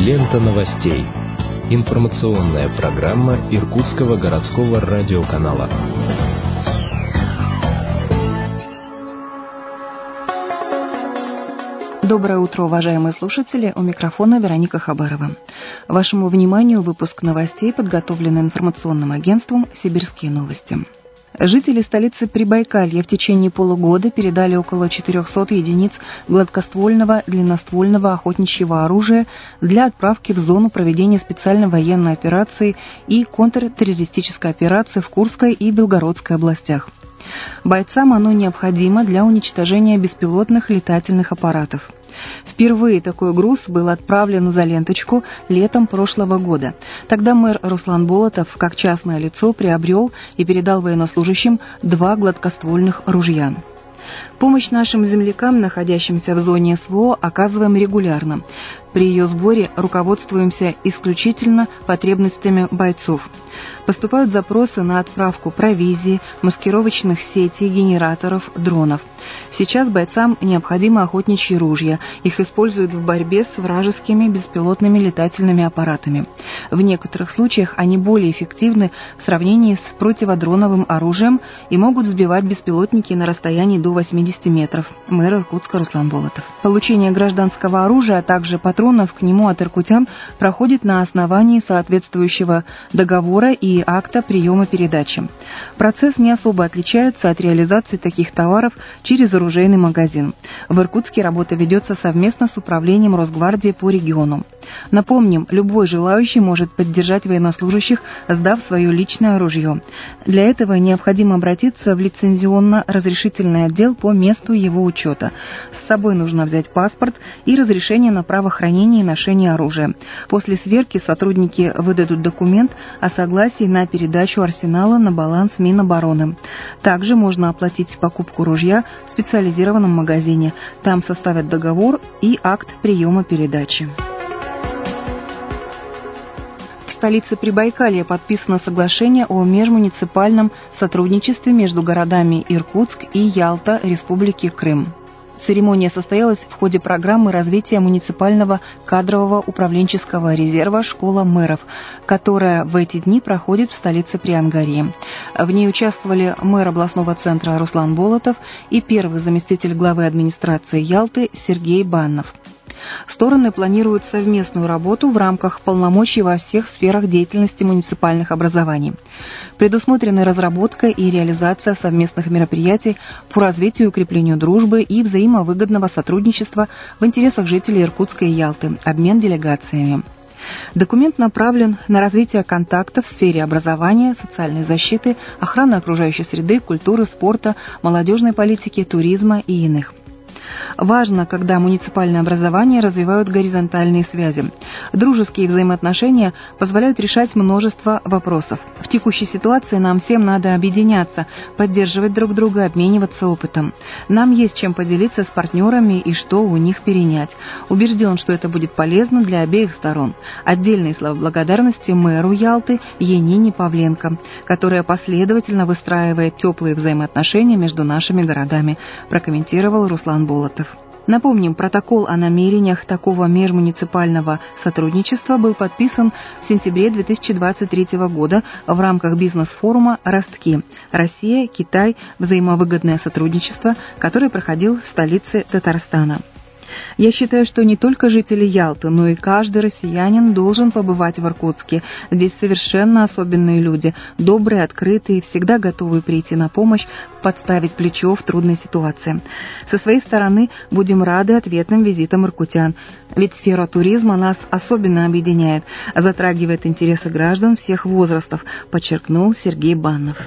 Лента новостей. Информационная программа Иркутского городского радиоканала. Доброе утро, уважаемые слушатели. У микрофона Вероника Хабарова. Вашему вниманию выпуск новостей, подготовленный информационным агентством «Сибирские новости». Жители столицы Прибайкалья в течение полугода передали около 400 единиц гладкоствольного, длинноствольного охотничьего оружия для отправки в зону проведения специальной военной операции и контртеррористической операции в Курской и Белгородской областях. Бойцам оно необходимо для уничтожения беспилотных летательных аппаратов. Впервые такой груз был отправлен за ленточку летом прошлого года. Тогда мэр Руслан Болотов, как частное лицо, приобрел и передал военнослужащим 2 гладкоствольных ружья. Помощь нашим землякам, находящимся в зоне СВО, оказываем регулярно. При ее сборе руководствуемся исключительно потребностями бойцов. Поступают запросы на отправку провизии, маскировочных сетей, генераторов, дронов. Сейчас бойцам необходимы охотничьи ружья. Их используют в борьбе с вражескими беспилотными летательными аппаратами. В некоторых случаях они более эффективны в сравнении с противодроновым оружием и могут сбивать беспилотники на расстоянии до 80 метров. Мэр Иркутска Руслан Болотов. Получение гражданского оружия, а также патронов к нему от иркутян проходит на основании соответствующего договора и акта приема передачи. Процесс не особо отличается от реализации таких товаров через оружейный магазин. В Иркутске работа ведется совместно с управлением Росгвардии по региону. Напомним, любой желающий может поддержать военнослужащих, сдав свое личное ружье. Для этого необходимо обратиться в лицензионно-разрешительный отдел по месту его учета. С собой нужно взять паспорт и разрешение на право хранения и ношения оружия. После сверки сотрудники выдадут документ о согласии на передачу арсенала на баланс Минобороны. Также можно оплатить покупку ружья в специализированном магазине. Там составят договор и акт приема передачи. В столице Прибайкалья подписано соглашение о межмуниципальном сотрудничестве между городами Иркутск и Ялта Республики Крым. Церемония состоялась в ходе программы развития муниципального кадрового управленческого резерва «Школа мэров», которая в эти дни проходит в столице Приангарье. В ней участвовали мэр областного центра Руслан Болотов и первый заместитель главы администрации Ялты Сергей Баннов. Стороны планируют совместную работу в рамках полномочий во всех сферах деятельности муниципальных образований. Предусмотрены разработка и реализация совместных мероприятий по развитию и укреплению дружбы и взаимовыгодного сотрудничества в интересах жителей Иркутска и Ялты, обмен делегациями. Документ направлен на развитие контактов в сфере образования, социальной защиты, охраны окружающей среды, культуры, спорта, молодежной политики, туризма и иных. Важно, когда муниципальное образование развивают горизонтальные связи. Дружеские взаимоотношения позволяют решать множество вопросов. В текущей ситуации нам всем надо объединяться, поддерживать друг друга, обмениваться опытом. Нам есть чем поделиться с партнерами и что у них перенять. Убежден, что это будет полезно для обеих сторон. Отдельные слова благодарности мэру Ялты Янине Павленко, которая последовательно выстраивает теплые взаимоотношения между нашими городами, прокомментировал Руслан Болотов. Напомним, протокол о намерениях такого межмуниципального сотрудничества был подписан в сентябре 2023 года в рамках бизнес-форума «Ростки. Россия, Китай. Взаимовыгодное сотрудничество», который проходил в столице Татарстана. Я считаю, что не только жители Ялты, но и каждый россиянин должен побывать в Иркутске. Здесь совершенно особенные люди, добрые, открытые, всегда готовые прийти на помощь, подставить плечо в трудной ситуации. Со своей стороны будем рады ответным визитам иркутян, ведь сфера туризма нас особенно объединяет, затрагивает интересы граждан всех возрастов, подчеркнул Сергей Баннов.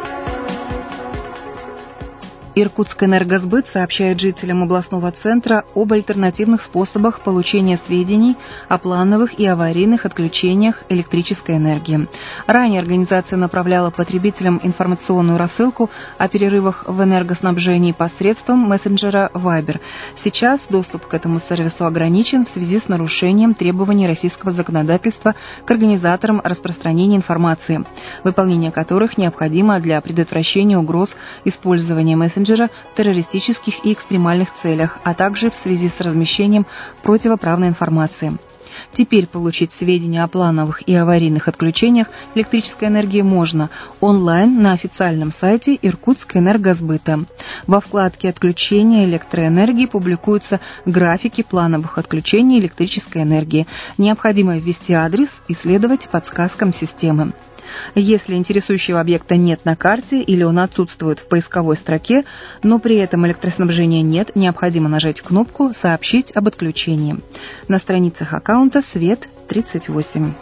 Иркутскэнергосбыт сообщает жителям областного центра об альтернативных способах получения сведений о плановых и аварийных отключениях электрической энергии. Ранее организация направляла потребителям информационную рассылку о перерывах в энергоснабжении посредством мессенджера Viber. Сейчас доступ к этому сервису ограничен в связи с нарушением требований российского законодательства к организаторам распространения информации, выполнение которых необходимо для предотвращения угроз использования мессенджера в террористических и экстремальных целях, а также в связи с размещением противоправной информации. Теперь получить сведения о плановых и аварийных отключениях электрической энергии можно онлайн на официальном сайте Иркутскэнергосбыта. Во вкладке «Отключение электроэнергии» публикуются графики плановых отключений электрической энергии. Необходимо ввести адрес и следовать подсказкам системы. Если интересующего объекта нет на карте или он отсутствует в поисковой строке, но при этом электроснабжения нет, необходимо нажать кнопку «Сообщить об отключении» на страницах аккаунта «Свет-38».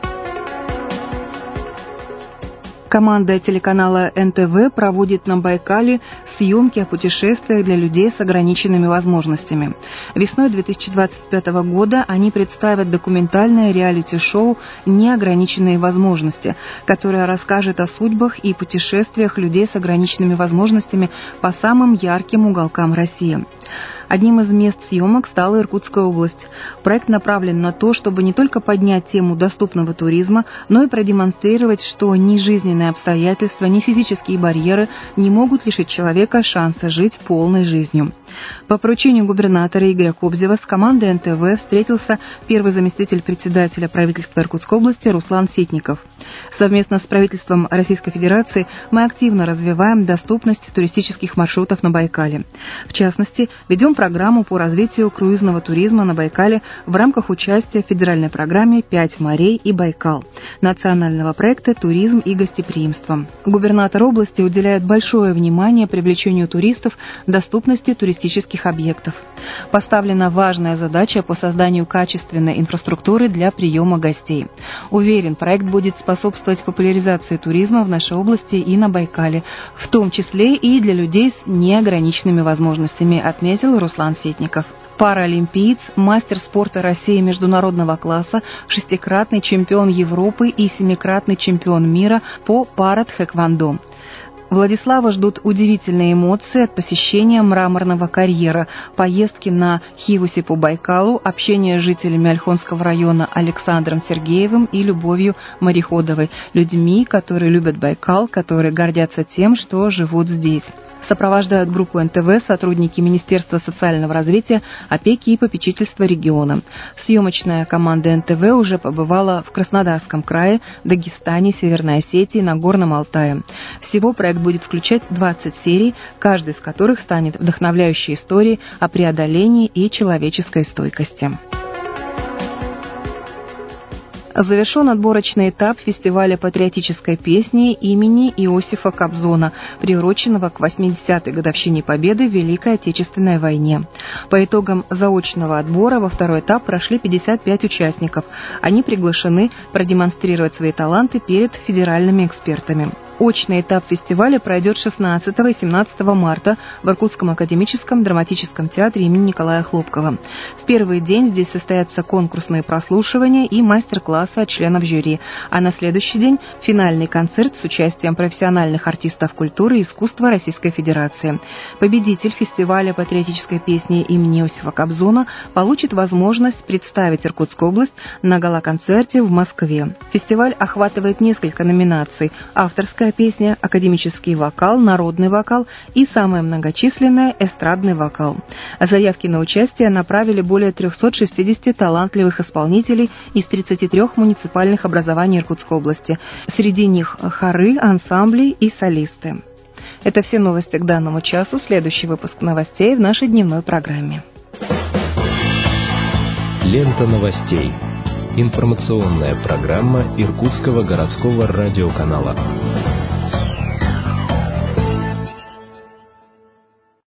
Команда телеканала НТВ проводит на Байкале съемки о путешествиях для людей с ограниченными возможностями. Весной 2025 года они представят документальное реалити-шоу «Неограниченные возможности», которое расскажет о судьбах и путешествиях людей с ограниченными возможностями по самым ярким уголкам России. Одним из мест съемок стала Иркутская область. Проект направлен на то, чтобы не только поднять тему доступного туризма, но и продемонстрировать, что ни жизненные обстоятельства, ни физические барьеры не могут лишить человека шанса жить полной жизнью. По поручению губернатора Игоря Кобзева с командой НТВ встретился первый заместитель председателя правительства Иркутской области Руслан Ситников. Совместно с правительством Российской Федерации мы активно развиваем доступность туристических маршрутов на Байкале. В частности, ведем программу по развитию круизного туризма на Байкале в рамках участия в федеральной программе «Пять морей и Байкал» национального проекта «Туризм и гостеприимство». Губернатор области уделяет большое внимание привлечению туристов, доступности туристических объектов. Поставлена важная задача по созданию качественной инфраструктуры для приема гостей. Уверен, проект будет способствовать популяризации туризма в нашей области и на Байкале, в том числе и для людей с неограниченными возможностями, отметил Руслан Ситников. Паралимпиец, мастер спорта России международного класса, шестикратный чемпион Европы и семикратный чемпион мира по пара-тхэквондо. Владислава ждут удивительные эмоции от посещения мраморного карьера, поездки на Хивусе по Байкалу, общение с жителями Ольхонского района Александром Сергеевым и Любовью Мореходовой, людьми, которые любят Байкал, которые гордятся тем, что живут здесь. Сопровождают группу НТВ сотрудники Министерства социального развития, опеки и попечительства региона. Съемочная команда НТВ уже побывала в Краснодарском крае, Дагестане, Северной Осетии, Нагорном Алтае. Всего проект будет включать 20 серий, каждая из которых станет вдохновляющей историей о преодолении и человеческой стойкости. Завершен отборочный этап фестиваля патриотической песни имени Иосифа Кобзона, приуроченного к 80-й годовщине Победы в Великой Отечественной войне. По итогам заочного отбора во второй этап прошли 55 участников. Они приглашены продемонстрировать свои таланты перед федеральными экспертами. Очный этап фестиваля пройдет 16 и 17 марта в Иркутском академическом драматическом театре имени Николая Хлопкова. В первый день здесь состоятся конкурсные прослушивания и мастер-классы от членов жюри, а на следующий день финальный концерт с участием профессиональных артистов культуры и искусства Российской Федерации. Победитель фестиваля патриотической песни имени Иосифа Кобзона получит возможность представить Иркутскую область на гала-концерте в Москве. Фестиваль охватывает несколько номинаций: авторская песня, академический вокал, народный вокал и самое многочисленное — эстрадный вокал. Заявки на участие направили более 360 талантливых исполнителей из 33 муниципальных образований Иркутской области. Среди них хоры, ансамбли и солисты. Это все новости к данному часу. Следующий выпуск новостей в нашей дневной программе. Лента новостей. Информационная программа Иркутского городского радиоканала.